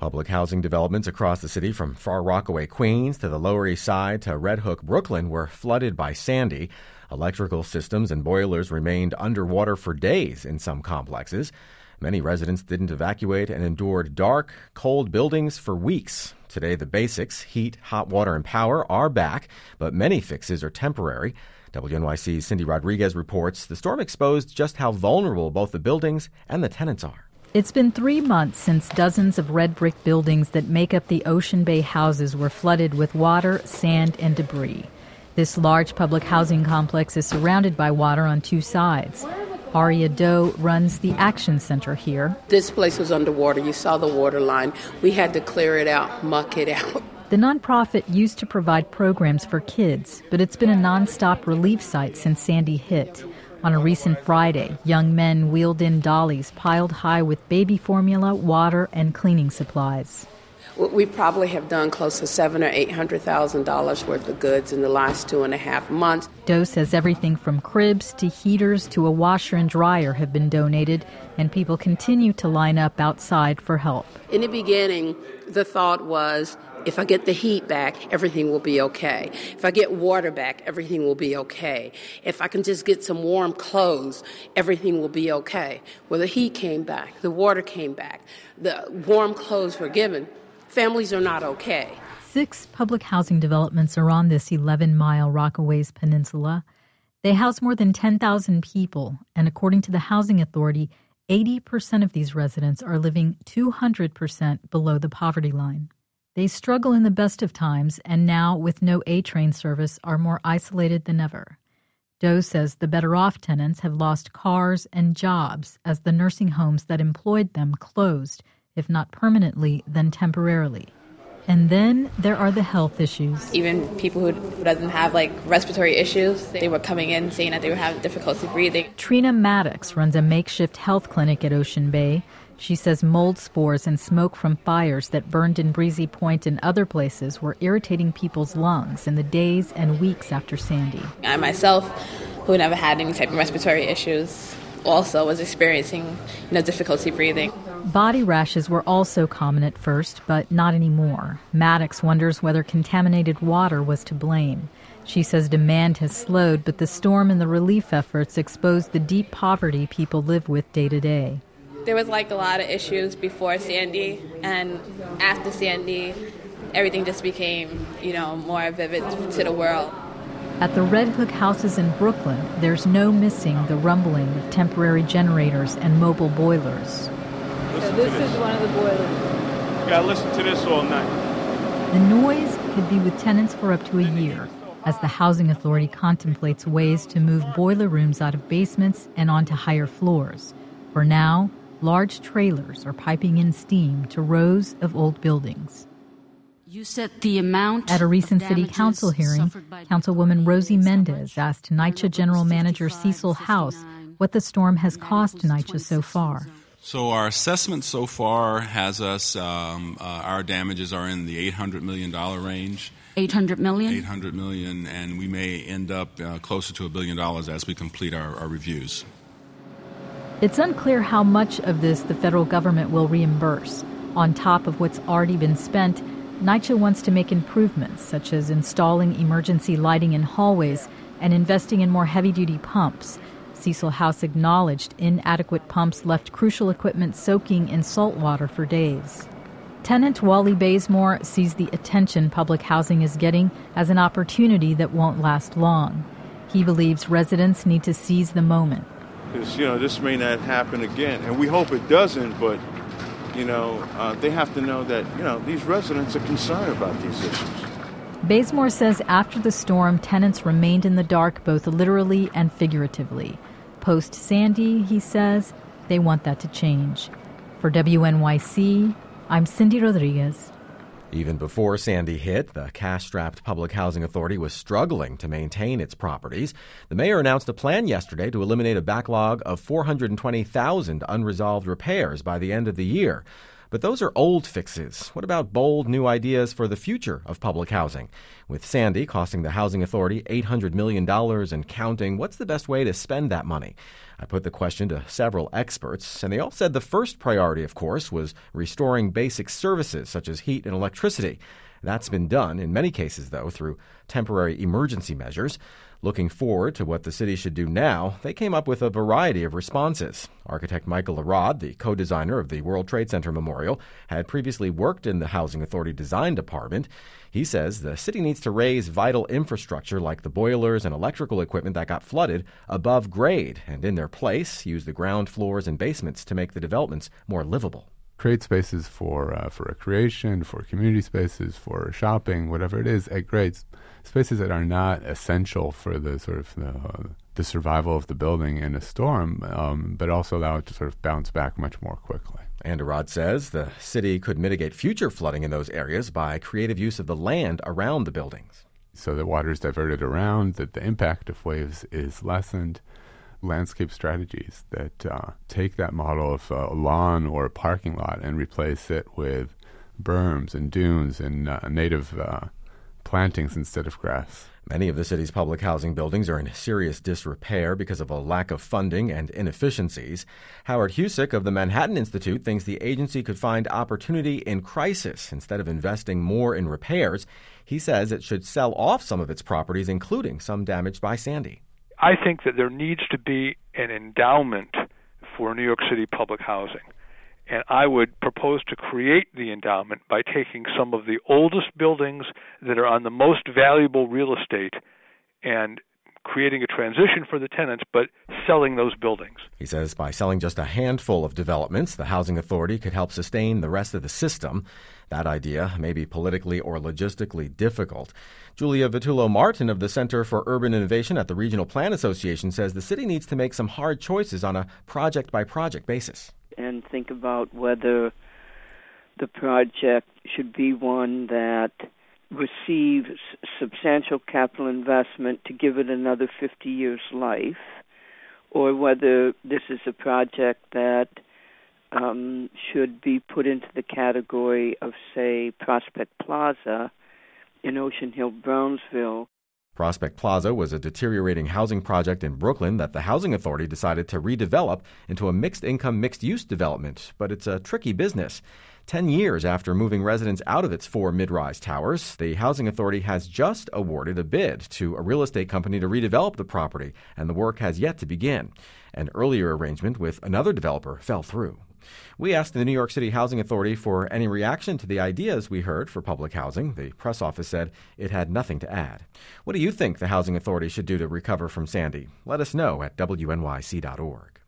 Public housing developments across the city from Far Rockaway, Queens to the Lower East Side to Red Hook, Brooklyn were flooded by Sandy. Electrical systems and boilers remained underwater for days in some complexes. Many residents didn't evacuate and endured dark, cold buildings for weeks. Today, the basics, heat, hot water, and power, are back, but many fixes are temporary. WNYC's Cindy Rodriguez reports the storm exposed just how vulnerable both the buildings and the tenants are. It's been 3 months since dozens of red brick buildings that make up the Ocean Bay houses were flooded with water, sand, and debris. This large public housing complex is surrounded by water on two sides. Aria Doe runs the Action Center here. This place was underwater. You saw the water line. We had to clear it out, muck it out. The nonprofit used to provide programs for kids, but it's been a nonstop relief site since Sandy hit. On a recent Friday, young men wheeled in dollies piled high with baby formula, water, and cleaning supplies. We probably have done close to $700,000 or $800,000 worth of goods in the last 2.5 months. Doe says everything from cribs to heaters to a washer and dryer have been donated, and people continue to line up outside for help. In the beginning, the thought was, if I get the heat back, everything will be okay. If I get water back, everything will be okay. If I can just get some warm clothes, everything will be okay. Well, the heat came back. The water came back. The warm clothes were given. Families are not okay. 6 public housing developments are on this 11-mile Rockaways Peninsula. They house more than 10,000 people, and according to the Housing Authority, 80% of these residents are living 200% below the poverty line. They struggle in the best of times, and now, with no A-train service, are more isolated than ever. Doe says the better-off tenants have lost cars and jobs as the nursing homes that employed them closed, if not permanently, then temporarily. And then there are the health issues. Even people who doesn't have respiratory issues, they were coming in saying that they were having difficulty breathing. Trina Maddox runs a makeshift health clinic at Ocean Bay. She says mold spores and smoke from fires that burned in Breezy Point and other places were irritating people's lungs in the days and weeks after Sandy. I myself, who never had any type of respiratory issues, also was experiencing difficulty breathing. Body rashes were also common at first, but not anymore. Maddox wonders whether contaminated water was to blame. She says demand has slowed, but the storm and the relief efforts exposed the deep poverty people live with day to day. There was a lot of issues before Sandy, and after Sandy, everything just became, more vivid to the world. At the Red Hook houses in Brooklyn, there's no missing the rumbling of temporary generators and mobile boilers. So this is one of the boilers. You gotta listen to this all night. The noise could be with tenants for up to a year, as the Housing Authority contemplates ways to move boiler rooms out of basements and onto higher floors. For now, large trailers are piping in steam to rows of old buildings. You said the amount at a recent city council hearing, Councilwoman Rosie Mendez asked NYCHA General Manager Cecil House what the storm has cost NYCHA so far. So our assessment so far has us, our damages are in the $800 million range. $800 million? $800 million, and we may end up closer to $1 billion as we complete our reviews. It's unclear how much of this the federal government will reimburse. On top of what's already been spent, NYCHA wants to make improvements, such as installing emergency lighting in hallways and investing in more heavy-duty pumps. Cecil House acknowledged inadequate pumps left crucial equipment soaking in salt water for days. Tenant Wally Bazemore sees the attention public housing is getting as an opportunity that won't last long. He believes residents need to seize the moment. Because, this may not happen again, and we hope it doesn't, but, they have to know that, these residents are concerned about these issues. Bazemore says after the storm, tenants remained in the dark both literally and figuratively. Post-Sandy, he says, they want that to change. For WNYC, I'm Cindy Rodriguez. Even before Sandy hit, the cash-strapped Public Housing Authority was struggling to maintain its properties. The mayor announced a plan yesterday to eliminate a backlog of 420,000 unresolved repairs by the end of the year. But those are old fixes. What about bold new ideas for the future of public housing? With Sandy costing the Housing Authority $800 million and counting, what's the best way to spend that money? I put the question to several experts, and they all said the first priority, of course, was restoring basic services such as heat and electricity. That's been done, in many cases, though, through temporary emergency measures. Looking forward to what the city should do now, they came up with a variety of responses. Architect Michael Arad, the co-designer of the World Trade Center Memorial, had previously worked in the Housing Authority Design Department. He says the city needs to raise vital infrastructure like the boilers and electrical equipment that got flooded above grade, and in their place, use the ground floors and basements to make the developments more livable. Create spaces for recreation, for community spaces, for shopping, whatever it is, at grades. Spaces that are not essential for the sort of the survival of the building in a storm, but also allow it to sort of bounce back much more quickly. And Arad says the city could mitigate future flooding in those areas by creative use of the land around the buildings. So that water is diverted around, that the impact of waves is lessened. Landscape strategies that take that model of a lawn or a parking lot and replace it with berms and dunes and native plantings instead of grass. Many of the city's public housing buildings are in serious disrepair because of a lack of funding and inefficiencies. Howard Husick of the Manhattan Institute thinks the agency could find opportunity in crisis instead of investing more in repairs. He says it should sell off some of its properties, including some damaged by Sandy. I think that there needs to be an endowment for New York City public housing. And I would propose to create the endowment by taking some of the oldest buildings that are on the most valuable real estate and creating a transition for the tenants, but selling those buildings. He says by selling just a handful of developments, the Housing Authority could help sustain the rest of the system. That idea may be politically or logistically difficult. Julia Vitullo-Martin of the Center for Urban Innovation at the Regional Plan Association says the city needs to make some hard choices on a project-by-project basis. And think about whether the project should be one that receives substantial capital investment to give it another 50 years' life, or whether this is a project that should be put into the category of, say, Prospect Plaza in Ocean Hill, Brownsville. Prospect Plaza was a deteriorating housing project in Brooklyn that the Housing Authority decided to redevelop into a mixed-income, mixed-use development, but it's a tricky business. 10 years after moving residents out of its 4 mid-rise towers, the Housing Authority has just awarded a bid to a real estate company to redevelop the property, and the work has yet to begin. An earlier arrangement with another developer fell through. We asked the New York City Housing Authority for any reaction to the ideas we heard for public housing. The press office said it had nothing to add. What do you think the Housing Authority should do to recover from Sandy? Let us know at WNYC.org.